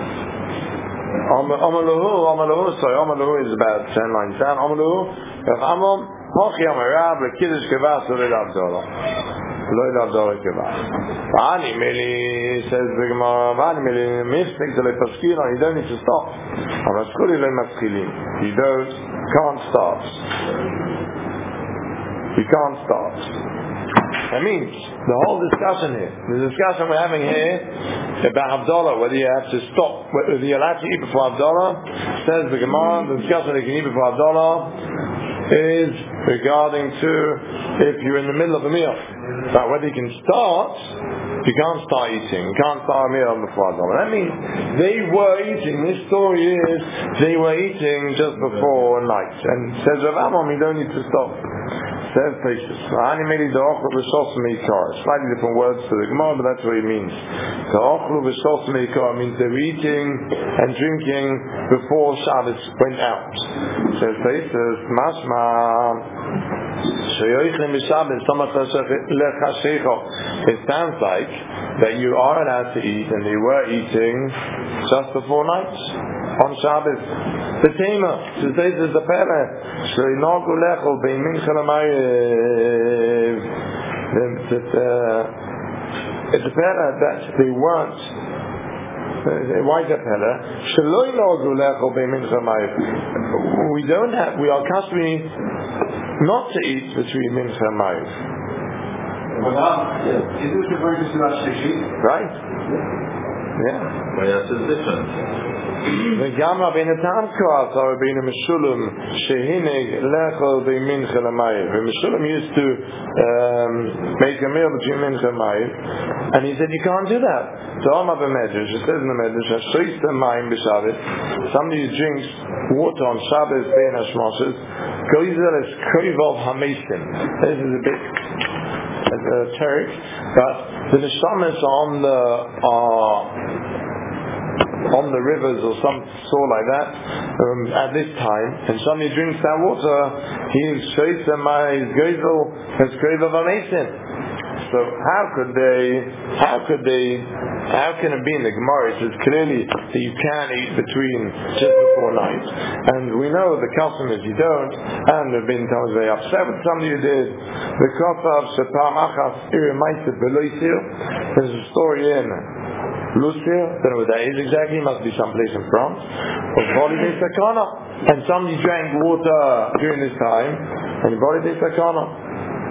Amalahu is about 10 lines down. Amalahu, Amron, Hochi Amarab, Kiddush Kavas, Lil Abdullah. Lil Abdullah Kavas. Ani Meli says the Gemara, Ani Meli, Mishnik to Lepaskina, you don't need to stop. Amaskuli Le Maskilin. You can't start. You can't start. That means the whole discussion here, the discussion we're having here about Havdalah, whether you have to stop, whether you're allowed to eat before Havdalah, says the Gemara, the discussion that you can eat before Havdalah is regarding to if you're in the middle of a meal. But whether you can start, you can't start eating. You can't start a meal before Havdalah. That means they were eating, this story is, they were eating just before night. And says Rav Amram, you don't need to stop. Says Taisus. Slightly different words to the Gemara, but that's what it means. Means they're eating and drinking before Shabbos went out. Says Taisus, Mashma. It sounds like that you are allowed to eat, and they were eating just before night on Shabbos. The Tema, this is the Pele. It's a Pele that they weren't. Why is that Pele? We are customary not to eat between Mincha and Maariv.
Isn't it referring to Surat Shlishi?
Right? Yeah.
But that's the difference.
וגם רבינו תם כועס, רבינו משולם, שהינג לאכול בין מנחה למאיר. ומשולם used to make a meal between mincha and maariv, and he said you can't do that. So Omar b'medrash, it says in the medrash, Hashoysta mayim b'Shabbos, somebody who drinks water on Shabbos, bein hashmoshes, goizel es koivov hamesim. This is a bit esoteric, but the neshamas on the rivers or some sort like that at this time, and somebody drinks that water, he is straight to my goizel as koivov hamesim. So how can it be in the Gemara? It says clearly that you can eat between just before night, and we know the custom is you don't, and there have been times very upset with somebody who did. The Kotav Shepam Achas Irimaisa Beloisir. There's a story in Lucia, I don't know what that is exactly, it must be someplace in France, of Bolide Sakana, and somebody drank water during this time, and Bolide Sakana.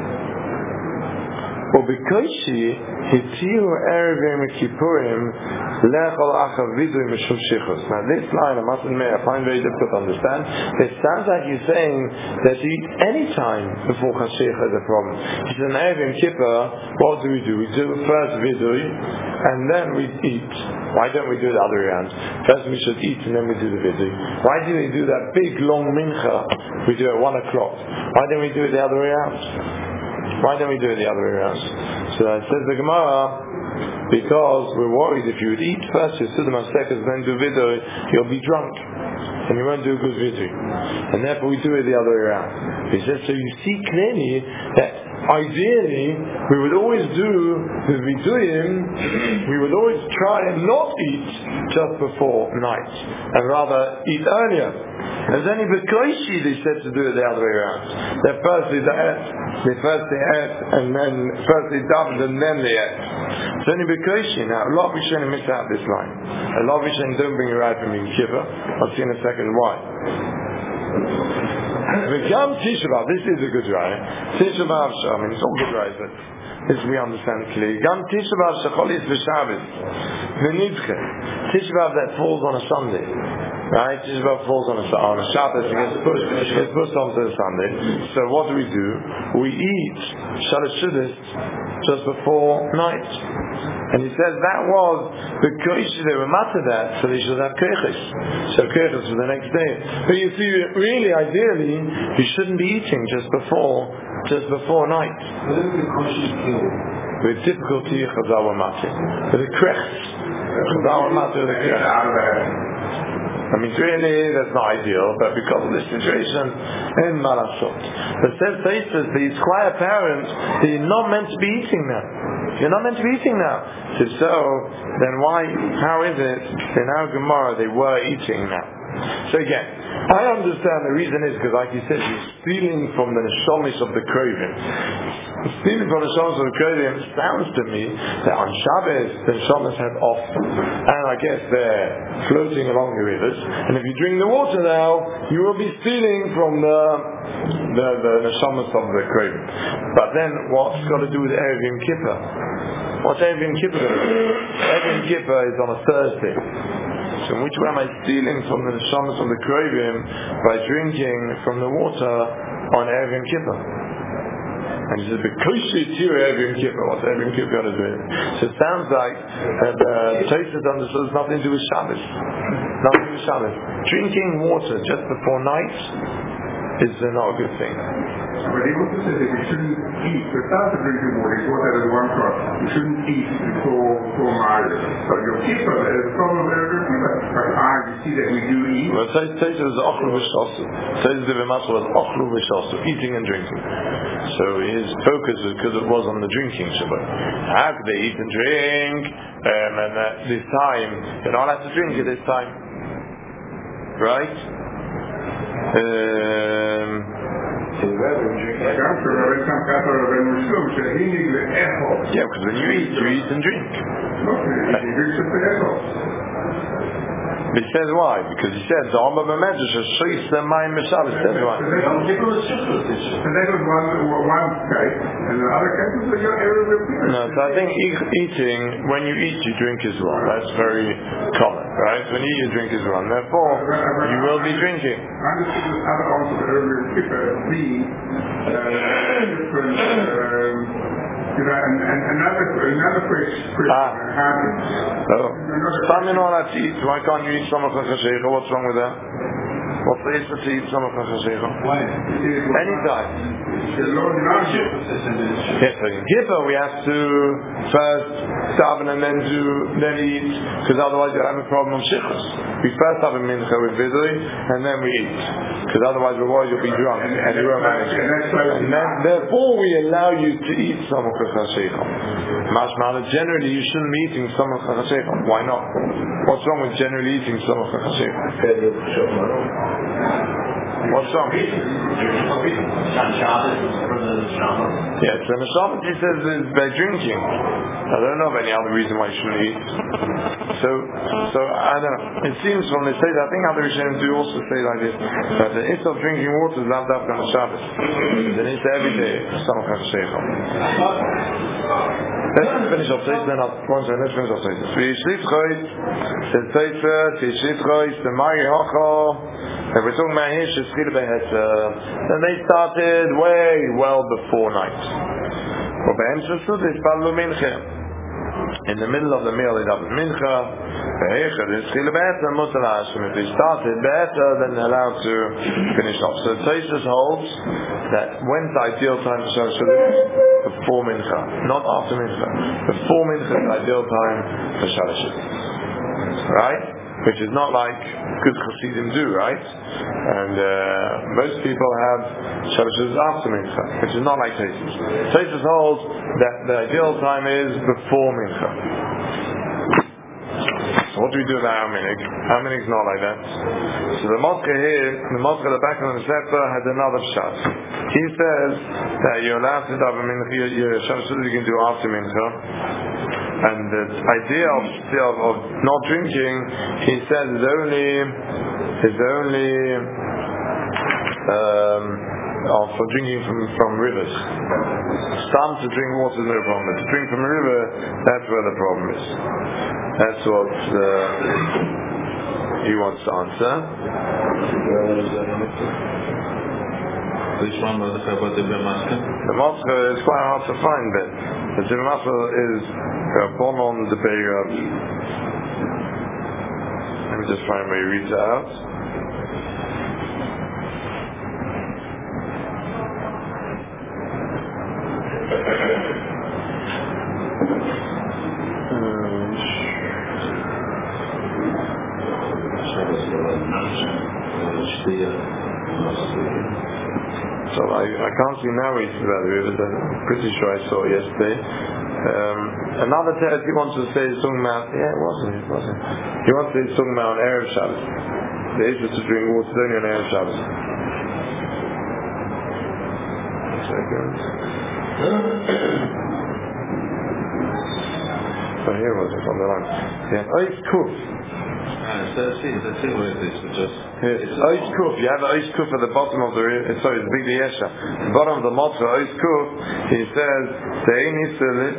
Or because she hitiru erevim kippurim lechol achav vidui mishum shichus. Now this line, I must admit, I find very difficult to understand. It sounds like he's saying that to eat any time before Chashicha is a problem. He says, in Erevim Kippur, what do? We do first vidui, and then we eat. Why don't we do it the other way around? First we should eat, and then we do the vidui. Why do we do that big long mincha? We do it at 1 o'clock. Why don't we do it the other way around? Why don't we do it the other way around? So it says the Gemara, because we're worried if you would eat first, you sit them seconds, then do vidui, you'll be drunk, and you won't do good vidui. And therefore we do it the other way around. He says, so you see clearly that ideally we would always do the viduyim, we would always try and not eat just before night, and rather eat earlier. There's only Bekoishi they said to do it the other way around. That first they ate, and then first they davened, and then they ate. It's only Bekoishi. Now, a lot of Rishonim miss out this line. A lot of Rishonim don't bring it right from Yom Kippur. I'll see in a second why. V'gam Tisha B'Av, this is a good raya. Tisha B'Av, I mean, it's all good raya, but this we understand clearly. Gam Tisha B'Av shecholis v'Shabbos v'nidche. Tisha B'Av that falls on a Sunday. Right? Tisha B'Av falls on a Shabbos, it gets pushed onto the Sunday. So what do? We eat Shalosh Seudos just before night. And he says that was the koish, they were matter that, so they should have koiches. So koiches for the next day. But you see, really, ideally, you shouldn't be eating just before night. With difficulty, chazawa matter. With the krechts. Chazawa matter, the krechts. I mean, really, that's not ideal, but because of the situation in Malasot. But says Taisus, it's quite apparent that you're not meant to be eating now. You're not meant to be eating now. So then how is it in our Gemara they were eating now? So again, I understand the reason is because, like you said, you're stealing from the neshomish of the Krovim. Stealing from the neshomish of the Krovim sounds to me that on Shabbos the neshomish have off, and I guess they're floating along the rivers. And if you drink the water now, you will be stealing from the neshomish of the Krovim. But then, what's got to do with Erev Yom Kippur? What's Erev Yom Kippur going to do? Erev Yom Kippur is on a Thursday. So in which way am I stealing from the neshamas of the Krovim by drinking from the water on Erev Yom Kippur? And he says, because it's here Erev Yom Kippur, what's Erev Yom Kippur got to do with it? So it sounds like Taisus understood it's nothing to do with Shabbos. Nothing to do with Shabbos. Drinking water just before night is not a good thing.
But he also said that we shouldn't eat, without the drinking water, he brought that as one cup. We shouldn't eat before Ma'ariv. But your keeper, there's a problem with your keeper. You see that we do eat.
Well, Taisa is Ochlu V'Shasu. Taisa the V'Masra was Ochlu V'Shasu, eating and drinking. So his focus was because it was on the drinking Shabbat. How could they eat and drink? And at this time, they're not allowed to drink at this time. Right? Yeah, because when you eat and drink. He says why? Because he says the Omer B'Medrash is Shois L'Mayim B'Shabbos. That's why.
And that was one case, and the other case was your area.
No, so I think eating, when you eat, you drink as well. That's very common, right? When you eat, you drink as well. And therefore, you will be drinking.
I understood this other also the earlier keeper being different. Another question happens.
Why can't you eat Samach HaChashecha? What's wrong with that? What's the issue to eat Samach HaChashecha? Anytime. Yes, so in Kippur we have to first daven and then eat, because otherwise you'll have a problem on Shichus. We first have a mincha with Vidui and then we eat, because otherwise we're worried you'll be drunk and you won't manage it. And then, therefore we allow you to eat Samach HaChashecha. Mashma'ala, generally you shouldn't be eating Samach HaChashecha. Why not? What's wrong with generally eating Samach HaChashecha? What's wrong?
Yeah,
so the Shabbat he says is by drinking. I don't know of any other reason why you shouldn't eat. So I don't know. It seems from they say that, I think other Rishonim do also say like this, that the issue of drinking water is not that on the Shabbat. Then it's every day. Samach HaChashecha. Let's finish off Taisa, then let's finish off Taisa. V'yishlitchois, says Taisa, v'yishlitchois, the Mari Hocho, and we're talking about here, Sheskir Behesa. Then they started way well before night. In the middle of the meal, they daven Mincha. If they started better, then they're allowed to finish off. So Taisa holds that when's the ideal time for Shalosh Shidduch? Before Mincha, not after Mincha. Before Mincha is the ideal time for Shalosh Shidduch. Right? Which is not like good Chassidim do, right? And most people have Shalosh Shidduch after Mincha, which is not like Taisus. Taisus holds that the ideal time is before Mincha. So what do we do about our minig? Our minig's not like that. So the Motka here, the Motka at the back of the Sefer has another shot. He says that you're allowed to daven Mincha, your Shalosh Shidduch you can do after Mincha. And the idea of not drinking, he says, is only for drinking from rivers. Some to drink water is no problem, but to drink from a river, that's where the problem is. That's what he wants to answer.
Which one was about the Maska?
The Maska is quite hard to find, but the Maska is born on the Beirav. Let me just find where he reads it out. So I can't see now he's about the river, I'm pretty sure I saw it yesterday. Another text he wants to say is talking about, it wasn't. He wants to say it's talking about on Erev Shabbos. The issue to drink water is only on Erev Shabbos. One second. So here was it on the line. Yeah. Oh, it's cool.
Let's see where it is.
Ois Kuf, you have Ois Kuf at the bottom of the big Yesha. The bottom of the Motzah, Ois Kuf, he says, the issue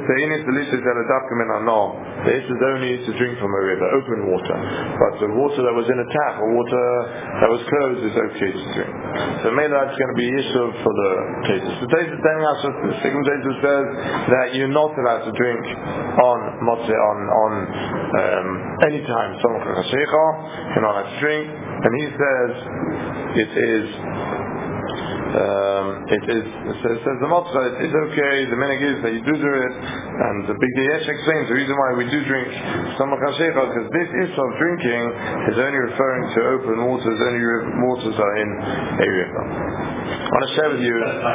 is only to drink from a river, open water. But the water that was in a tap or water that was closed is okay to drink. So maybe that's going to be issue for the cases. The Taisa is telling us, the second Taisa says that you're not allowed to drink on Motzah, on any time. You're not allowed to drink. And he says it is It says the Motzah, it's okay, the minhag is that you do it, and the Big Yesh explains the reason why we do drink Samach HaShecha, because this is of drinking is only referring to open waters, only waters are in a river. I want to share with you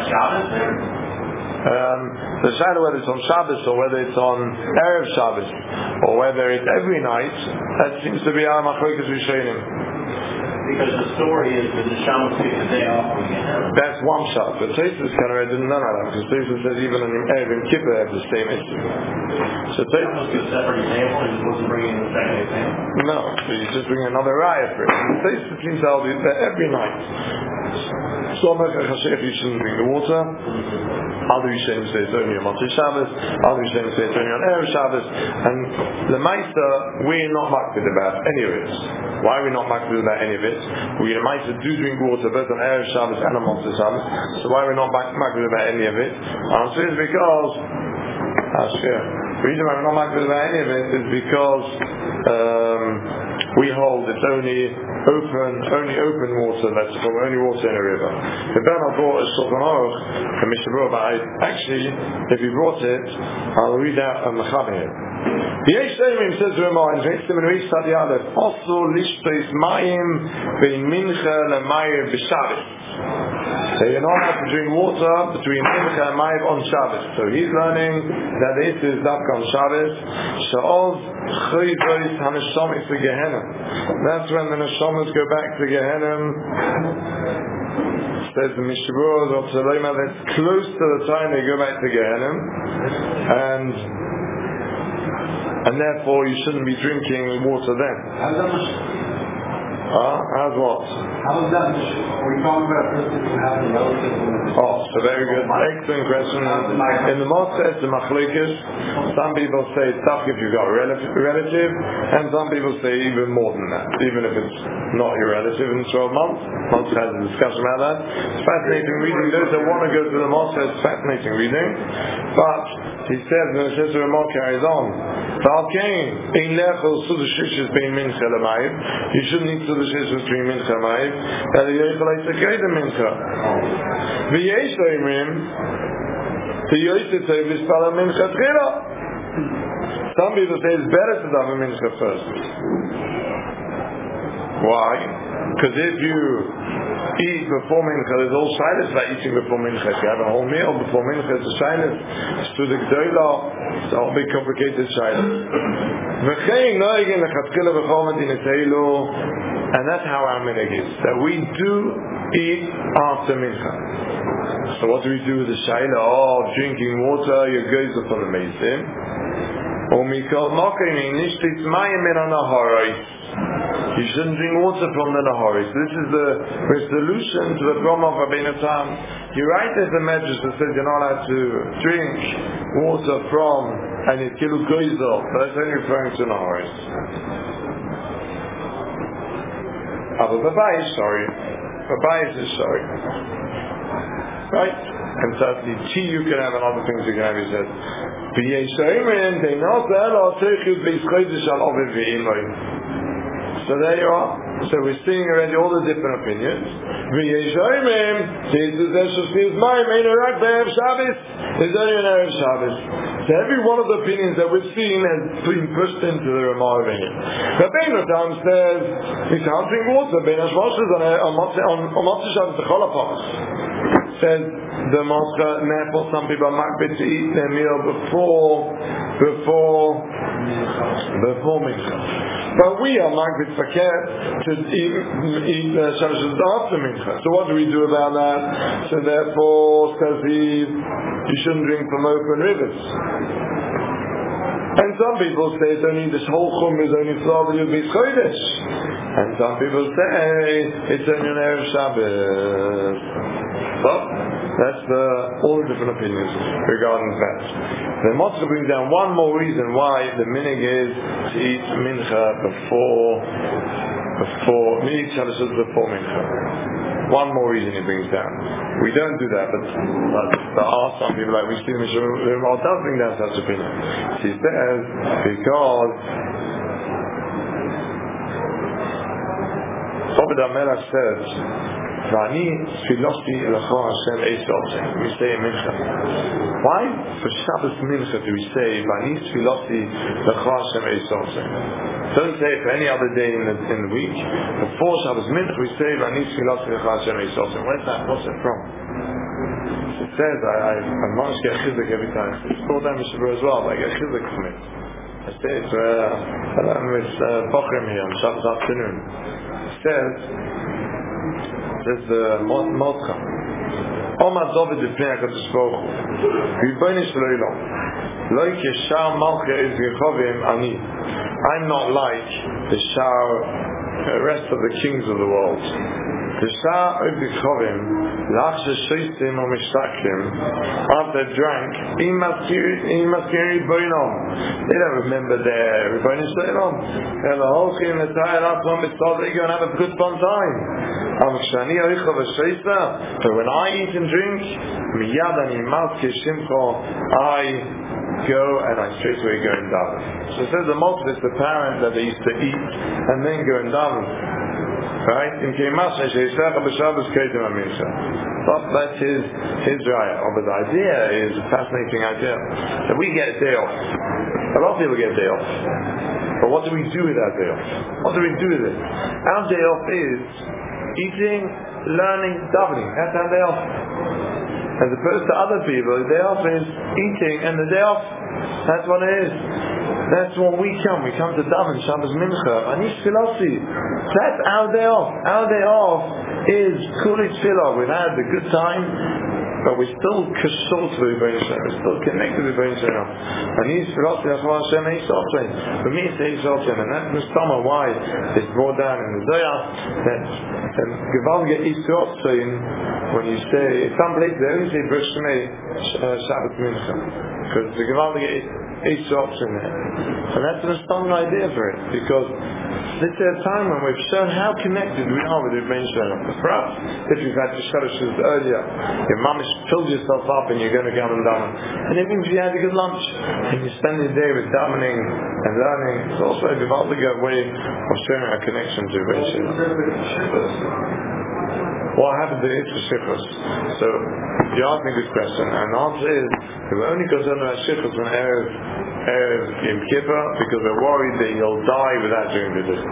the shadow, whether it's on Shabbos or whether it's on Erev Shabbos or whether it's every night, that seems to be our Machlokas Rishonim.
Because the story is that the Shabbos takes a day off from Gehenna.
That's one shot. But Tosfos kind of didn't know that because Tosfos says even in Erev and Kippur have the same issue. So Tosfos
a separate example. He wasn't bringing the second example.
No, so you just bring another raya for it. Tosfos seems to argue that every night. Samach HaShecha you shouldn't drink the water. Other Rishonim say it's only on Motzei Shabbos. Other Rishonim say it's only on Erev Shabbos. And the Meister, we're not makbid about any of it. Why are we not makbid about any of it? We the Meister do drink water both on Erev Shabbos and on Motzei Shabbos. So why are we not makbid about any of it? Answer is because the reason why we're not makbid about any of it is because we hold it's only open water, that's only water in a river. The Bernard brought a Shulchan Aruch from Mishnah Berurah, but actually, if he brought it, I'll read out a Mechaber here. The Yesh Seimim says to Ramah in Veitzim and Reish Sadi Aleph, also lishpeis mayim bein mincha lemayir b'Shabbos. So you're not allowed to drink water between mincha and mayir on Shabbos. So he's learning that this is dafka on Shabbos. Sha'ov chayvos haneshamos to Gehenna. That's when the neshamas go back to Gehenna. Says the Mishnah Berurah, that's close to the time they go back to Gehenna, and therefore you shouldn't be drinking water then. How's what?
How is that? Are we talking about a person who has a relative?
So very good. Excellent question. In the Motzah, it's a machlokes. Some people say it's tough if you've got a relative, and some people say even more than that, even if it's not your relative in 12 months. Motzah has a discussion about that. It's fascinating reading. Those that want to go to the Motzah, it's fascinating reading. But he says, and it says the Ramah carries on, you shouldn't eat to the shishis between mincha and ma'iv, that you like to get the mincha. V'yesh oimrim, to yoyte tov l'spala mincha tchila. Some people say it's better to have a mincha first. Why? Because if you eat before mincha, there's all shyness about eating before mincha. If you have a whole meal before mincha, it's a shyness. It's to the gdoila. It's a whole big complicated shyness. And that's how our minhag is, that we do eat after mincha. So what do we do with the shayla? Drinking water, your goes up on the mesim. You shouldn't drink water from the naharis. This is the resolution to the problem of Rabbeinu Tam. You write there's a medrash that says you're not allowed to drink water from and it's kilu goizel, but that's only referring to naharis. But Babai is sorry. Babai is sorry. Right? And certainly tea you can have and other things you can have, he says. So there you are. So we're seeing already all the different opinions. There's only an Erev Shabbos. So every one of the opinions that we've seen has been pushed into the Ramah over here. Rabbeinu Tam says you can't drink water. Ben Hashmoshes on Motzei Shabbos the Cholapos. Says the Moshe, therefore some people are makbid to eat their meal before mincha. But we are makbid fakir to eat Shabbos after mincha. So what do we do about that? So therefore, says he, you shouldn't drink from open rivers. And some people say it's only this whole chum is only for the Yud Chodesh. And some people say it's only an Erev Shabbos. Well, that's all the different opinions regarding that. The Motzah brings down one more reason why the minhag is to eat mincha before mincha. One more reason he brings down. We don't do that, but there are some people like we see the Mishnah does bring down such opinion. He says because David HaMelech says Vani Tfilosi L'cha Hashem Eisotze. We say in Mincha. Why? For Shabbos Mincha do we say Vani Tfilosi L'cha Hashem Eisotze? Don't say it for any other day in the week. Before Shabbos Mincha we say Vani Tfilosi L'cha Hashem Eisotze. What's that from? It says I must get chizuk every time. It's called down Mishabur as well, but I get chizuk from it. I say it with Bochrim here on Shabbos afternoon. It says the Malka. Omar David B'nei HaKadosh Baruch Hu. Ribono shel Olam. Lo k'shar Malka is Yechovim ani. I'm not like the rest of the kings of the world. After drank, they don't remember their Ribono shel Olam. They're going to have a good fun time. But when I eat and drink, I go and I straight away go and daven. So it says the motive is the parent that they used to eat and then go and daven. Right? In Keimasha, but that's his raya. But the idea is a fascinating idea that we get a day off. A lot of people get a day off. But what do we do with that day off? What do we do with it? Our day off is eating, learning, davening. That's our day off. As opposed to other people, the day off is eating, and the day off, that's what it is. That's what we come. We come to daven Shabbos Mincha. Ani Tfilosi. That's our day off. Our day off is Kuli Tfilah. We've had a good time, but we're still kashol to Ribono shel Olam. We're still connected to Ribono shel Olam. Ani Tfilosi. That's why Hashem Eisotze. For me, it's Eisotze, and that's the summer why it's brought down in the Zohar that Gevaldige Eisotze. When you say some places they only say Bris Shmei Shabbos Mincha because the Gevaldige Eisotze in there. And that's an astounding idea for it, because this is a time when we've shown how connected we are with the Ribono shel Olam. For us, if you've had Shadashas earlier, your mamish filled yourself up and you're going to go and daven. And even if you had a good lunch and you spend your day with davening and learning, it's also a Gevaldige way of showing our connection to Ribono shel Olam. What happened to it for Shichus? So, you asked me this question, and the answer is, we're only concerned about Shichus when Erev Yom Kippur, because we're worried that he'll die without doing the Viddur.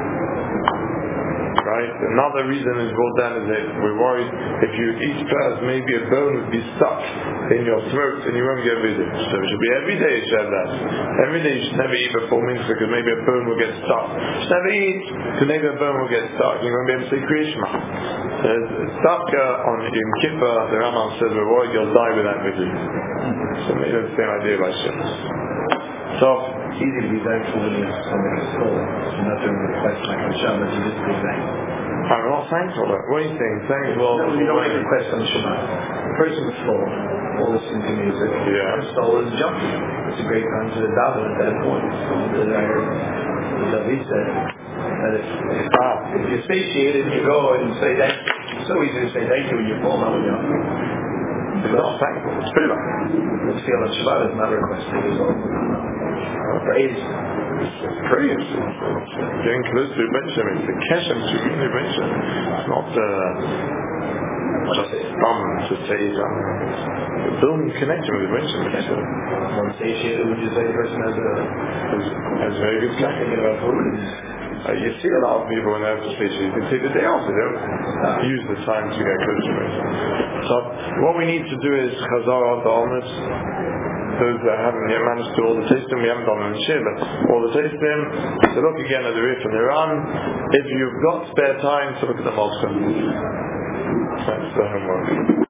Right? Another reason is brought down is that we're worried if you eat first, maybe a bone would be stuck in your throat and you won't get Viddur. So it should be every day you should have that. Every day you should never eat before Mincha because maybe a bone will get stuck. You should never eat because maybe a bone will get stuck. You won't be able to say Kriya Shema. Stuck on Yom Kippur, the Rambam says we're worried you'll die without Viddur. So maybe that's the same idea by Shichus. So
it's easy to be thankful when you're something is full. You're not doing the request like on Shabbat, you just be thankful.
I'm not thankful. What are you saying? Thankful?
No, you don't make a request on Shabbat. The person is full, all listening to music.
Yeah.
Their soul is jumping. It's a great time to daven at that point. I heard David said that if you're satiated, you go and say thank you. It's so easy to say thank you when you're full, not when you're hungry.
It's not thankful. It's pretty much.
Let's feel on Shabbat is not a request. It is all praise.
Praise. It's getting close to Ribono shel Olam. It's a keshem to Ribono shel Olam. It's not just to say something. It's building connection with Ribono shel Olam.
One satiated, would you say a person has
very good connection.
thinking about food?
You see a lot of people when they're satiated, they take the day off. They don't use the time to get close to Ribono shel Olam. So what we need to do is Chazar on the Almas. Those that haven't yet managed to all the tasting, we haven't done them in Shir, but all the tasting, to look again at the Rif and the Iran. If you've got spare time, to look at the Malka. That's the homework.